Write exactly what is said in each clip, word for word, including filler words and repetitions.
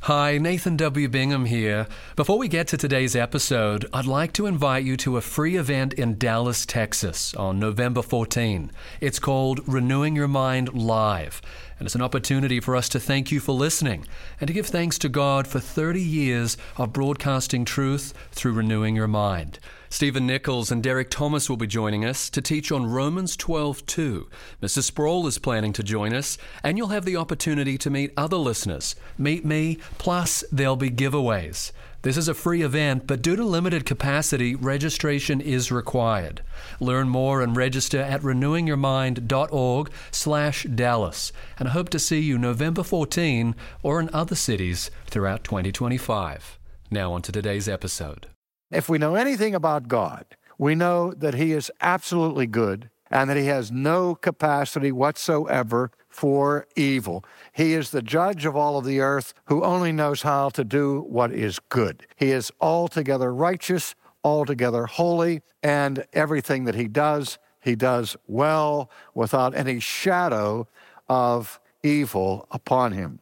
Hi, Nathan W. Bingham here. Before we get to today's episode, I'd like to invite you to a free event in Dallas, Texas on November fourteenth. It's called Renewing Your Mind Live, and it's an opportunity for us to thank you for listening and to give thanks to God for thirty years of broadcasting truth through Renewing Your Mind. Stephen Nichols and Derek Thomas will be joining us to teach on Romans twelve two. Missus Sproul is planning to join us, and you'll have the opportunity to meet other listeners. Meet me, plus there'll be giveaways. This is a free event, but due to limited capacity, registration is required. Learn more and register at renewingyourmind.org slash Dallas. And I hope to see you November fourteenth or in other cities throughout twenty twenty-five. Now on to today's episode. If we know anything about God, we know that He is absolutely good and that He has no capacity whatsoever for evil. He is the judge of all of the earth who only knows how to do what is good. He is altogether righteous, altogether holy, and everything that He does, He does well without any shadow of evil upon Him.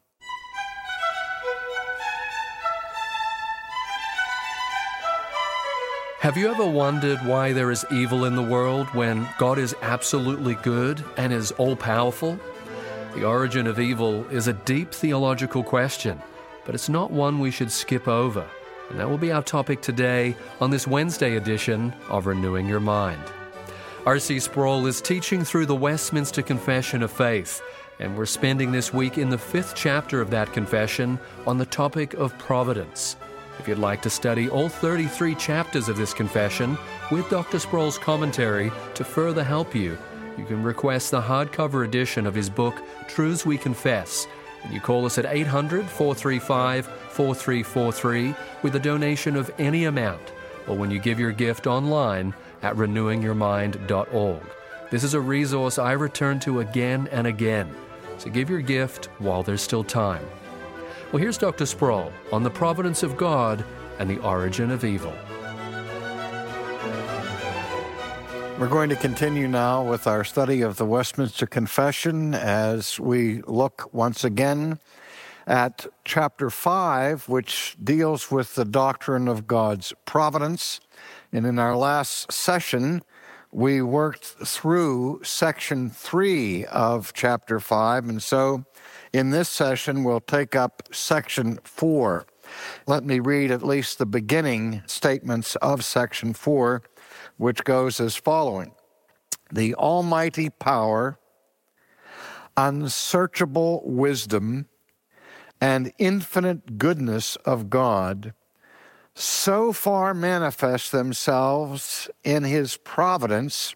Have you ever wondered why there is evil in the world when God is absolutely good and is all-powerful? The origin of evil is a deep theological question, but it's not one we should skip over. And that will be our topic today on this Wednesday edition of Renewing Your Mind. R C Sproul is teaching through the Westminster Confession of Faith, and we're spending this week in the fifth chapter of that confession on the topic of providence. If you'd like to study all thirty-three chapters of this confession with Doctor Sproul's commentary to further help you, you can request the hardcover edition of his book, Truths We Confess. And you call us at eight hundred, four three five, four three four three with a donation of any amount, or when you give your gift online at renewing your mind dot org. This is a resource I return to again and again, so give your gift while there's still time. Well, here's Doctor Sproul on the providence of God and the origin of evil. We're going to continue now with our study of the Westminster Confession as we look once again at chapter five, which deals with the doctrine of God's providence. And in our last session, we worked through section three of chapter five, and so in this session, we'll take up section four. Let me read at least the beginning statements of section four, which goes as following. The almighty power, unsearchable wisdom, and infinite goodness of God so far manifest themselves in His providence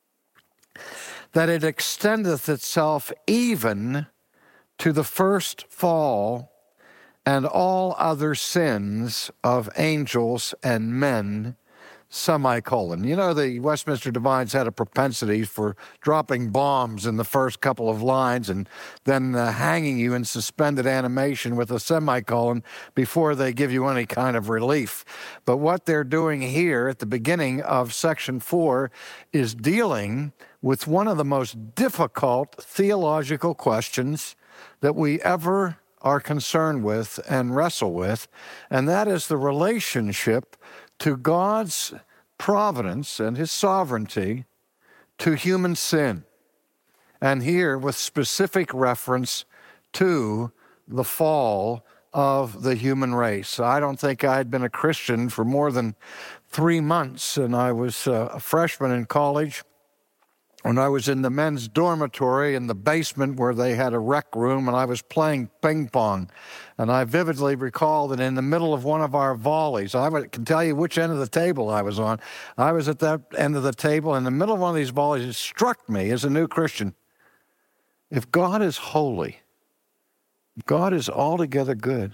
that it extendeth itself even to the first fall and all other sins of angels and men, semicolon. You know, the Westminster Divines had a propensity for dropping bombs in the first couple of lines and then uh, hanging you in suspended animation with a semicolon before they give you any kind of relief. But what they're doing here at the beginning of section four is dealing with one of the most difficult theological questions that we ever are concerned with and wrestle with, and that is the relationship to God's providence and His sovereignty to human sin. And here with specific reference to the fall of the human race. I don't think I had been a Christian for more than three months, and I was a freshman in college when I was in the men's dormitory in the basement where they had a rec room, and I was playing ping pong. And I vividly recall that in the middle of one of our volleys, I can tell you which end of the table I was on. I was at that end of the table. In the middle of one of these volleys, it struck me as a new Christian. If God is holy, if God is altogether good,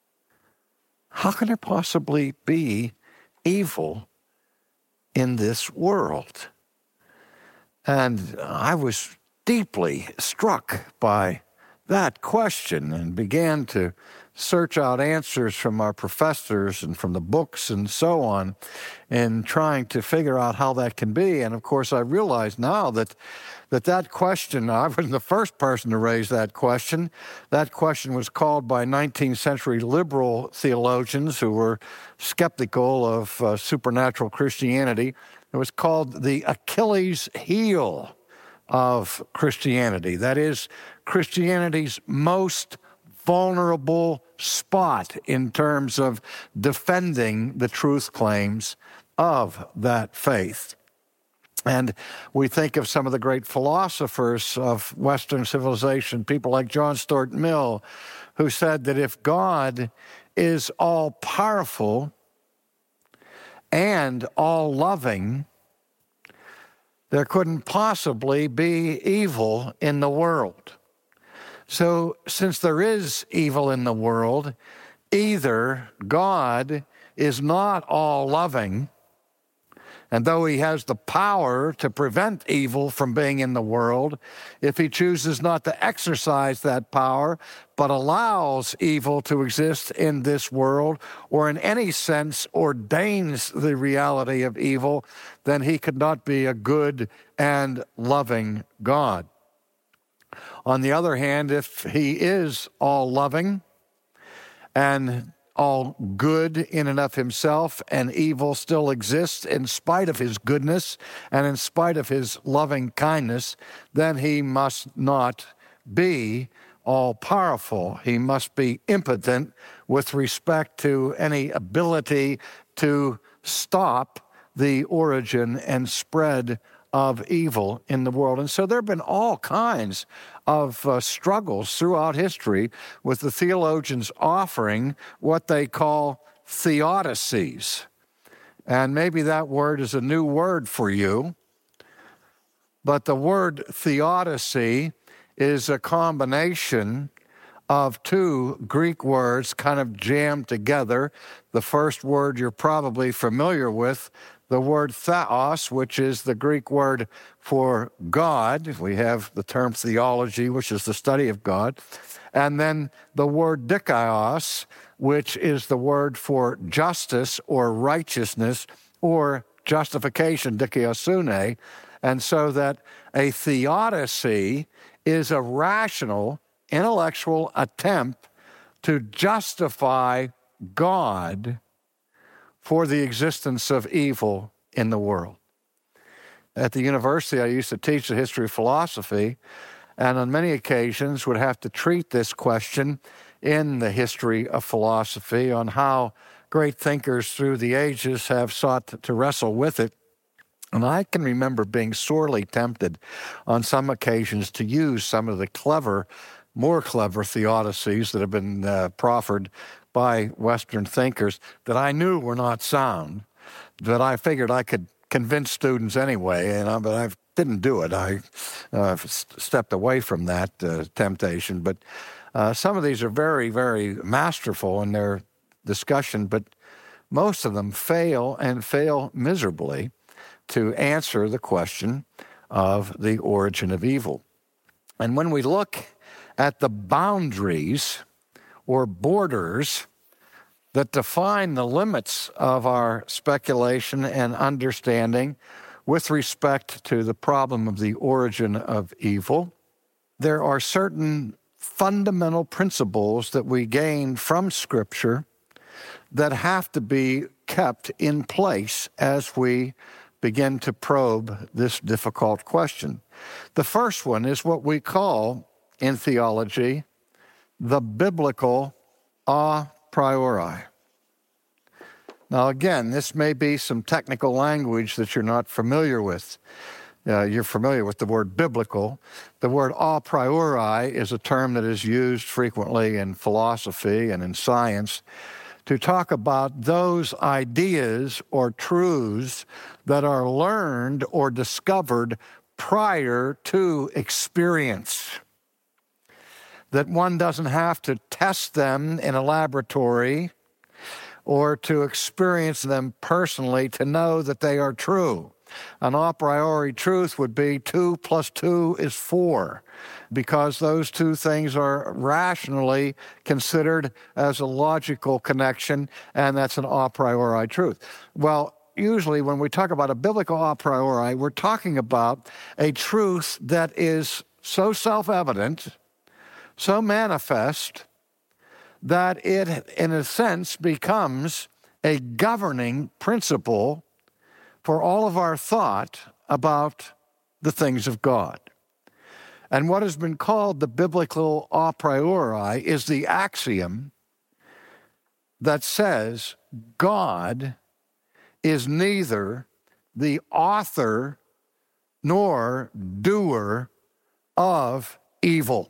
how can there possibly be evil in this world? And I was deeply struck by that question and began to search out answers from our professors and from the books and so on, and trying to figure out how that can be. And of course, I realize now that that, that question, I wasn't the first person to raise that question. That question was called by nineteenth century liberal theologians who were skeptical of uh, supernatural Christianity. It was called the Achilles heel of Christianity. That is, Christianity's most vulnerable spot in terms of defending the truth claims of that faith. And we think of some of the great philosophers of Western civilization, people like John Stuart Mill, who said that if God is all-powerful and all-loving, there couldn't possibly be evil in the world. So since there is evil in the world, either God is not all-loving, and though he has the power to prevent evil from being in the world, if he chooses not to exercise that power, but allows evil to exist in this world, or in any sense ordains the reality of evil, then he could not be a good and loving God. On the other hand, if he is all-loving and all good in and of himself, and evil still exists in spite of his goodness and in spite of his loving kindness, then he must not be all-powerful. He must be impotent with respect to any ability to stop the origin and spread of evil in the world. And so there have been all kinds of uh, struggles throughout history with the theologians offering what they call theodicies. And maybe that word is a new word for you, but the word theodicy is a combination of two Greek words kind of jammed together. The first word you're probably familiar with, the word theos, which is the Greek word for God. We have the term theology, which is the study of God. And then the word dikaios, which is the word for justice or righteousness or justification, dikaiosune. And so that a theodicy is a rational, intellectual attempt to justify God for the existence of evil in the world. At the university, I used to teach the history of philosophy, and on many occasions would have to treat this question in the history of philosophy on how great thinkers through the ages have sought to wrestle with it. And I can remember being sorely tempted on some occasions to use some of the clever, more clever theodicies that have been uh, proffered by Western thinkers that I knew were not sound, that I figured I could convince students anyway, and I, but I didn't do it. I uh, stepped away from that uh, temptation. But uh, some of these are very, very masterful in their discussion, but most of them fail and fail miserably to answer the question of the origin of evil. And when we look at the boundaries or borders that define the limits of our speculation and understanding with respect to the problem of the origin of evil, there are certain fundamental principles that we gain from Scripture that have to be kept in place as we begin to probe this difficult question. The first one is what we call in theology the biblical a priori. Now, again, this may be some technical language that you're not familiar with. Uh, you're familiar with the word biblical. The word a priori is a term that is used frequently in philosophy and in science to talk about those ideas or truths that are learned or discovered prior to experience, that one doesn't have to test them in a laboratory or to experience them personally to know that they are true. an a priori truth would be two plus two is four, because those two things are rationally considered as a logical connection, and that's an a priori truth. Well, usually when we talk about a biblical a priori, we're talking about a truth that is so self-evident, so manifest, that it, in a sense, becomes a governing principle for all of our thought about the things of God. And what has been called the biblical a priori is the axiom that says God is neither the author nor doer of evil.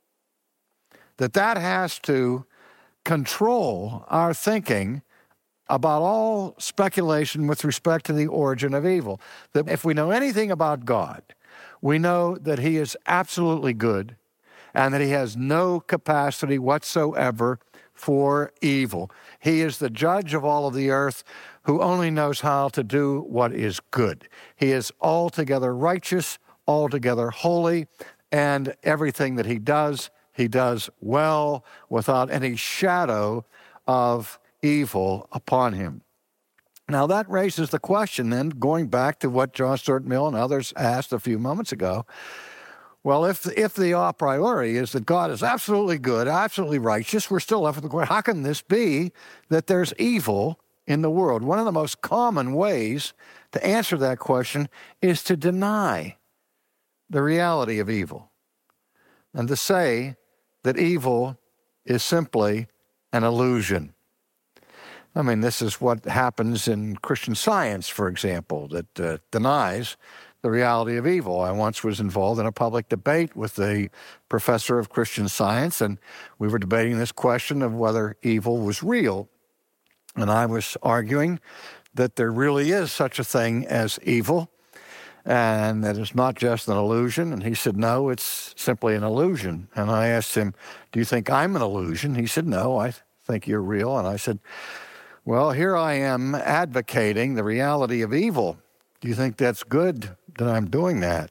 That that has to control our thinking about all speculation with respect to the origin of evil. That if we know anything about God, we know that he is absolutely good and that he has no capacity whatsoever for evil. He is the judge of all of the earth who only knows how to do what is good. He is altogether righteous, altogether holy, and everything that he does, he does well without any shadow of evil upon him. Now that raises the question then, going back to what John Stuart Mill and others asked a few moments ago, well, if, if the a priori is that God is absolutely good, absolutely righteous, we're still left with the question, how can this be that there's evil in the world? One of the most common ways to answer that question is to deny the reality of evil and to say that evil is simply an illusion. I mean, this is what happens in Christian Science, for example, that uh, denies the reality of evil. I once was involved in a public debate with a professor of Christian Science, and we were debating this question of whether evil was real. And I was arguing that there really is such a thing as evil, and that it's not just an illusion. And he said, no, it's simply an illusion. And I asked him, do you think I'm an illusion? He said, no, I think you're real. And I said, well, here I am advocating the reality of evil. Do you think that's good that I'm doing that?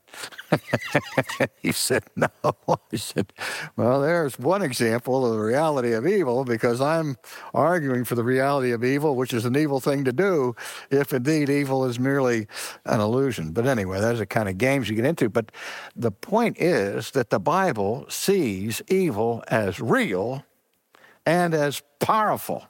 He said, no. I said, well, there's one example of the reality of evil, because I'm arguing for the reality of evil, which is an evil thing to do, if indeed evil is merely an illusion. But anyway, those are kind of games you get into. But the point is that the Bible sees evil as real and as powerful.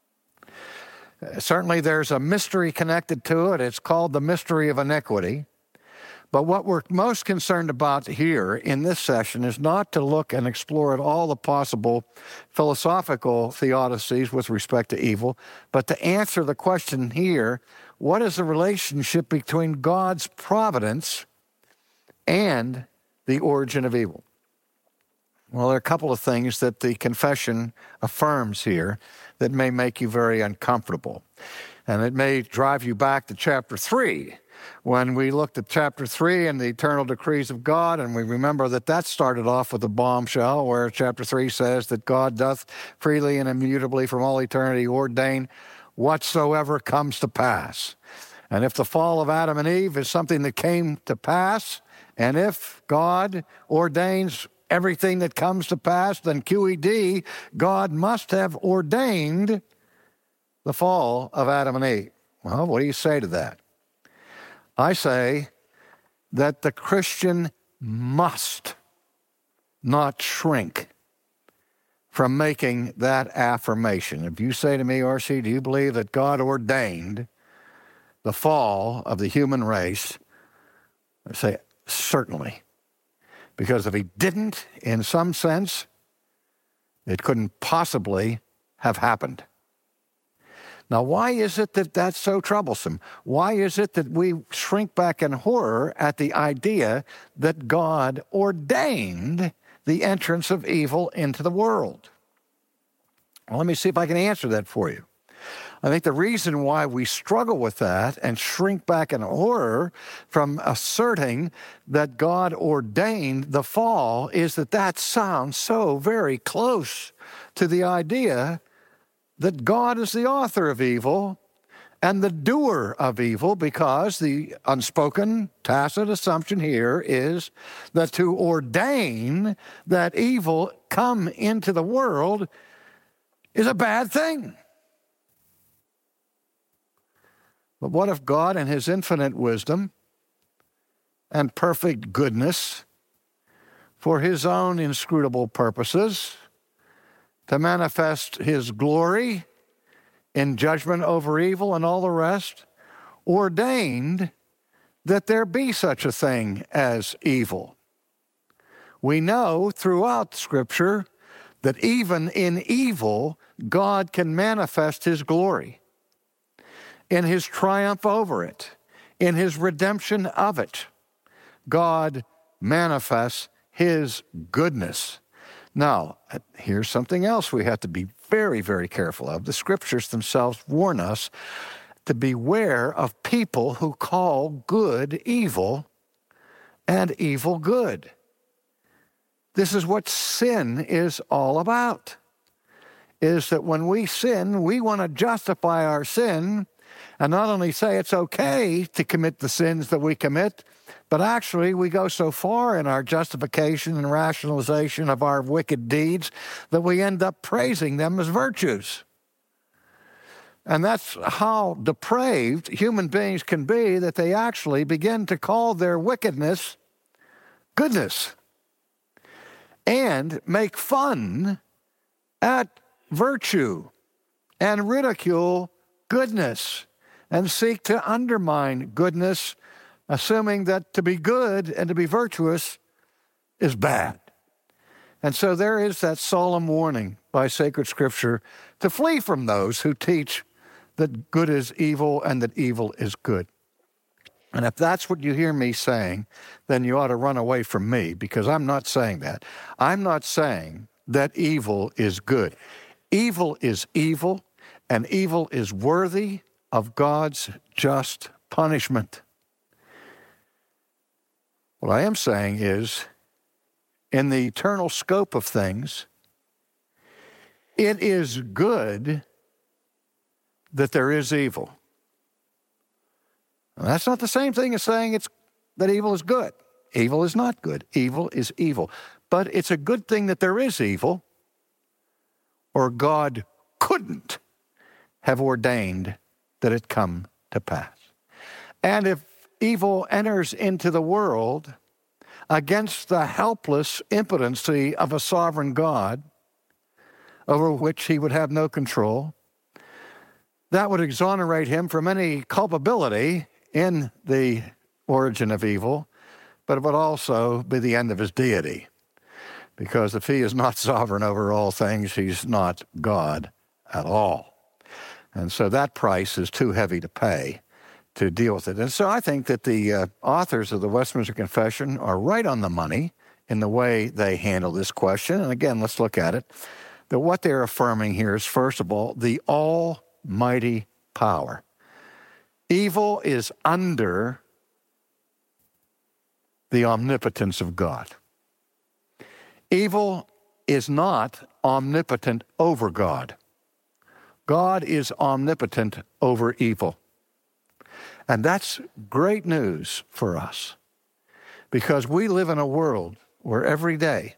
Certainly there's a mystery connected to it. It's called the mystery of iniquity. But what we're most concerned about here in this session is not to look and explore at all the possible philosophical theodicies with respect to evil, but to answer the question here, what is the relationship between God's providence and the origin of evil? Well, there are a couple of things that the confession affirms here that may make you very uncomfortable. And it may drive you back to chapter three, when we looked at chapter three and the eternal decrees of God, and we remember that that started off with a bombshell, where chapter three says that God doth freely and immutably from all eternity ordain whatsoever comes to pass. And if the fall of Adam and Eve is something that came to pass, and if God ordains everything that comes to pass, then Q E D, God must have ordained the fall of Adam and Eve. Well, what do you say to that? I say that the Christian must not shrink from making that affirmation. If you say to me, R C, do you believe that God ordained the fall of the human race? I say, certainly. Because if he didn't, in some sense, it couldn't possibly have happened. Now, why is it that that's so troublesome? Why is it that we shrink back in horror at the idea that God ordained the entrance of evil into the world? Well, let me see if I can answer that for you. I think the reason why we struggle with that and shrink back in horror from asserting that God ordained the fall is that that sounds so very close to the idea that God is the author of evil and the doer of evil, because the unspoken, tacit assumption here is that to ordain that evil come into the world is a bad thing. But what if God, in his infinite wisdom and perfect goodness, for his own inscrutable purposes, to manifest his glory in judgment over evil and all the rest, ordained that there be such a thing as evil? We know throughout Scripture that even in evil, God can manifest his glory in his triumph over it, in his redemption of it. God manifests his goodness. Now, here's something else we have to be very, very careful of. The Scriptures themselves warn us to beware of people who call good evil and evil good. This is what sin is all about, is that when we sin, we want to justify our sin and not only say it's okay to commit the sins that we commit, but actually we go so far in our justification and rationalization of our wicked deeds that we end up praising them as virtues. And that's how depraved human beings can be, that they actually begin to call their wickedness goodness and make fun at virtue and ridicule goodness and seek to undermine goodness, assuming that to be good and to be virtuous is bad. And so there is that solemn warning by sacred Scripture to flee from those who teach that good is evil and that evil is good. And if that's what you hear me saying, then you ought to run away from me, because I'm not saying that. I'm not saying that evil is good. Evil is evil, and evil is worthy of God's just punishment. What I am saying is, in the eternal scope of things, it is good that there is evil. And that's not the same thing as saying it's that evil is good. Evil is not good. Evil is evil. But it's a good thing that there is evil, or God couldn't have ordained that it come to pass. And if evil enters into the world against the helpless impotency of a sovereign God, over which he would have no control, that would exonerate him from any culpability in the origin of evil, but it would also be the end of his deity. Because if he is not sovereign over all things, he's not God at all. And so that price is too heavy to pay to deal with it. And so I think that the uh, authors of the Westminster Confession are right on the money in the way they handle this question. And again, let's look at it. That what they're affirming here is, first of all, the almighty power. Evil is under the omnipotence of God. Evil is not omnipotent over God. God is omnipotent over evil. And that's great news for us, because we live in a world where every day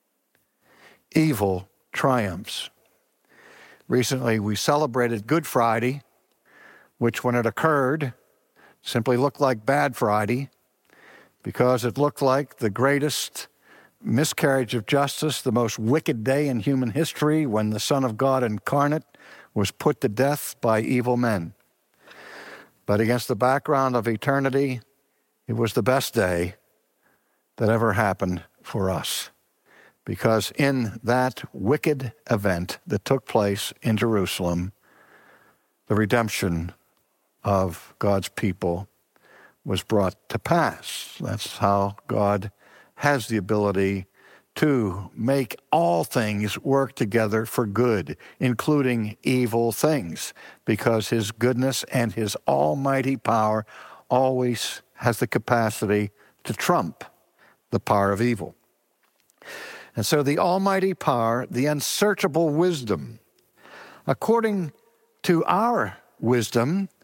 evil triumphs. Recently, we celebrated Good Friday, which when it occurred simply looked like Bad Friday, because it looked like the greatest miscarriage of justice, the most wicked day in human history, when the Son of God incarnate was put to death by evil men. But against the background of eternity, it was the best day that ever happened for us. Because in that wicked event that took place in Jerusalem, the redemption of God's people was brought to pass. That's how God has the ability to make all things work together for good, including evil things, because his goodness and his almighty power always has the capacity to trump the power of evil. And so the almighty power, the unsearchable wisdom, according to our wisdom,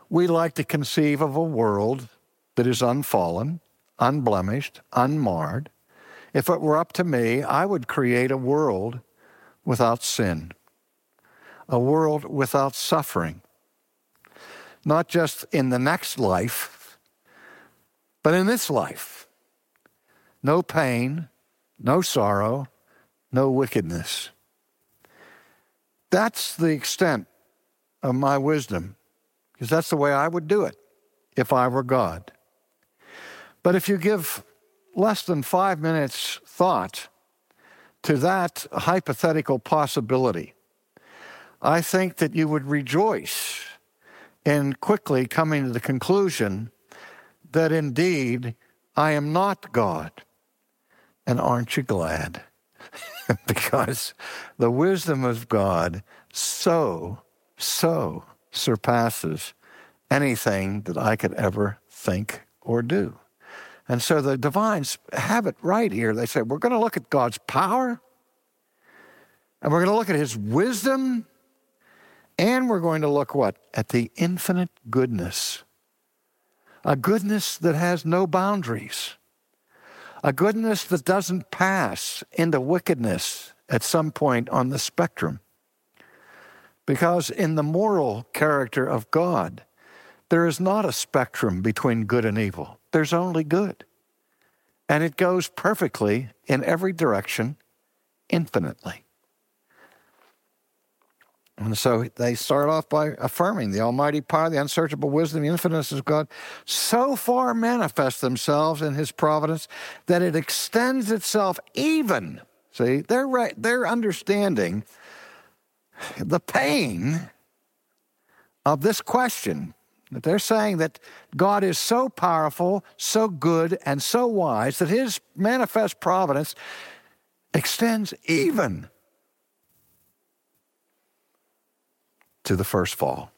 we like to conceive of a world that is unfallen, unblemished, unmarred. If it were up to me, I would create a world without sin, a world without suffering, not just in the next life, but in this life. No pain, no sorrow, no wickedness. That's the extent of my wisdom, because that's the way I would do it if I were God. But if you give less than five minutes thought to that hypothetical possibility, I think that you would rejoice in quickly coming to the conclusion that indeed I am not God. And aren't you glad? Because the wisdom of God so, so surpasses anything that I could ever think or do. And so the divines have it right here. They say, we're going to look at God's power, and we're going to look at his wisdom, and we're going to look what? At the infinite goodness. A goodness that has no boundaries. A goodness that doesn't pass into wickedness at some point on the spectrum. Because in the moral character of God, there is not a spectrum between good and evil. There's only good. And it goes perfectly in every direction, infinitely. And so they start off by affirming the almighty power, the unsearchable wisdom, the infiniteness of God so far manifest themselves in his providence that it extends itself even. See, they're right, they're understanding the pain of this question. That they're saying that God is so powerful, so good, and so wise that his manifest providence extends even to the first fall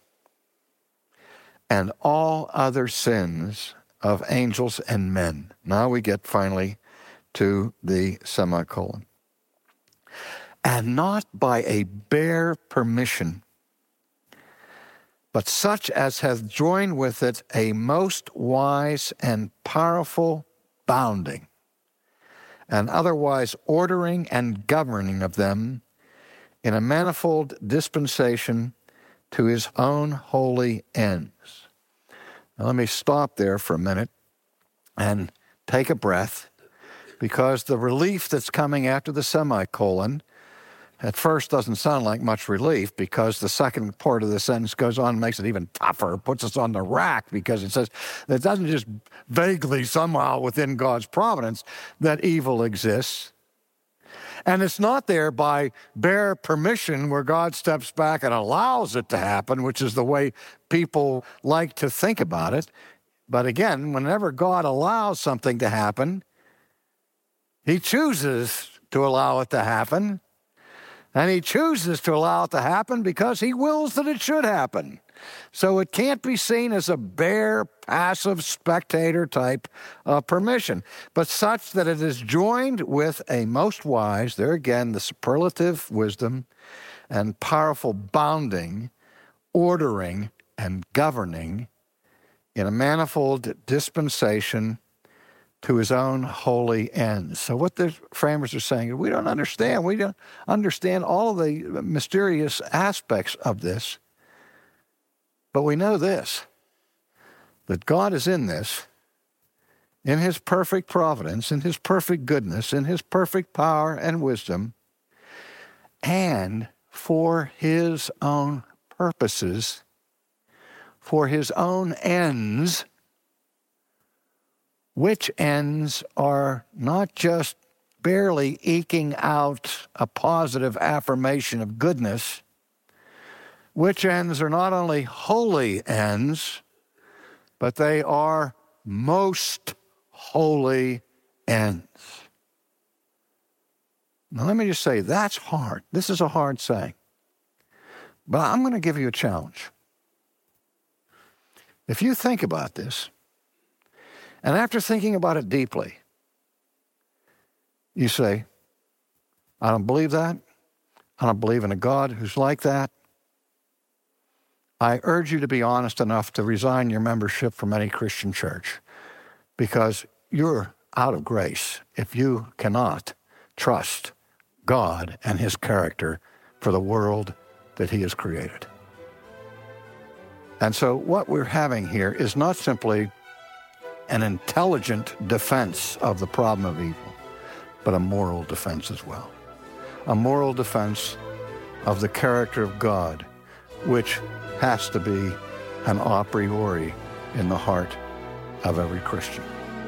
and all other sins of angels and men. Now we get finally to the semicolon. And not by a bare permission, but such as hath joined with it a most wise and powerful bounding, and otherwise ordering and governing of them in a manifold dispensation to his own holy ends. Now let me stop there for a minute and take a breath, because the relief that's coming after the semicolon at first doesn't sound like much relief, because the second part of the sentence goes on and makes it even tougher, puts us on the rack, because it says it doesn't just vaguely somehow within God's providence that evil exists. And it's not there by bare permission where God steps back and allows it to happen, which is the way people like to think about it. But again, whenever God allows something to happen, he chooses to allow it to happen. And he chooses to allow it to happen because he wills that it should happen. So it can't be seen as a bare, passive spectator type of permission, but such that it is joined with a most wise, there again, the superlative wisdom and powerful bounding, ordering, and governing in a manifold dispensation to his own holy ends. So what the framers are saying is we don't understand. We don't understand all the mysterious aspects of this. But we know this, that God is in this, in his perfect providence, in his perfect goodness, in his perfect power and wisdom, and for his own purposes, for his own ends, which ends are not just barely eking out a positive affirmation of goodness, which ends are not only holy ends, but they are most holy ends. Now let me just say, that's hard. This is a hard saying. But I'm going to give you a challenge. If you think about this, and after thinking about it deeply, you say, I don't believe that. I don't believe in a God who's like that. I urge you to be honest enough to resign your membership from any Christian church, because you're out of grace if you cannot trust God and his character for the world that he has created. And so what we're having here is not simply an intelligent defense of the problem of evil, but a moral defense as well. A moral defense of the character of God, which has to be an a priori in the heart of every Christian.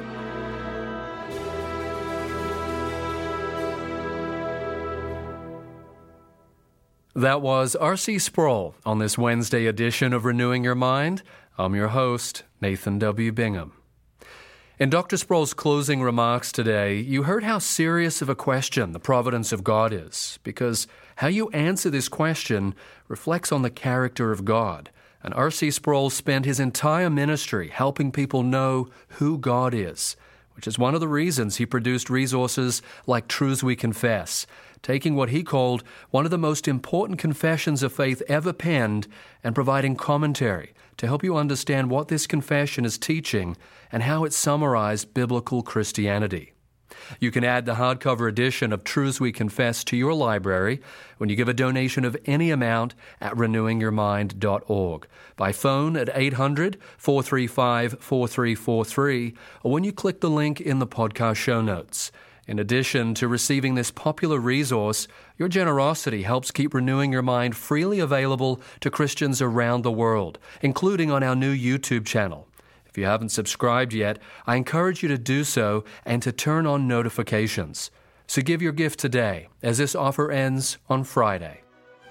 That was R C Sproul on this Wednesday edition of Renewing Your Mind. I'm your host, Nathan W. Bingham. In Doctor Sproul's closing remarks today, you heard how serious of a question the providence of God is, because how you answer this question reflects on the character of God. And R C Sproul spent his entire ministry helping people know who God is, which is one of the reasons he produced resources like Truths We Confess, taking what he called one of the most important confessions of faith ever penned and providing commentary to help you understand what this confession is teaching and how it summarized biblical Christianity. You can add the hardcover edition of Truths We Confess to your library when you give a donation of any amount at renewing your mind dot org, by phone at eight hundred, four three five, four three four three, or when you click the link in the podcast show notes. In addition to receiving this popular resource, your generosity helps keep Renewing Your Mind freely available to Christians around the world, including on our new YouTube channel. If you haven't subscribed yet, I encourage you to do so and to turn on notifications. So give your gift today, as this offer ends on Friday.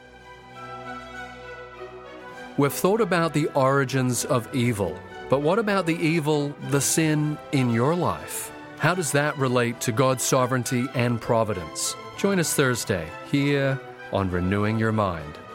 We've thought about the origins of evil, but what about the evil, the sin in your life? How does that relate to God's sovereignty and providence? Join us Thursday here on Renewing Your Mind.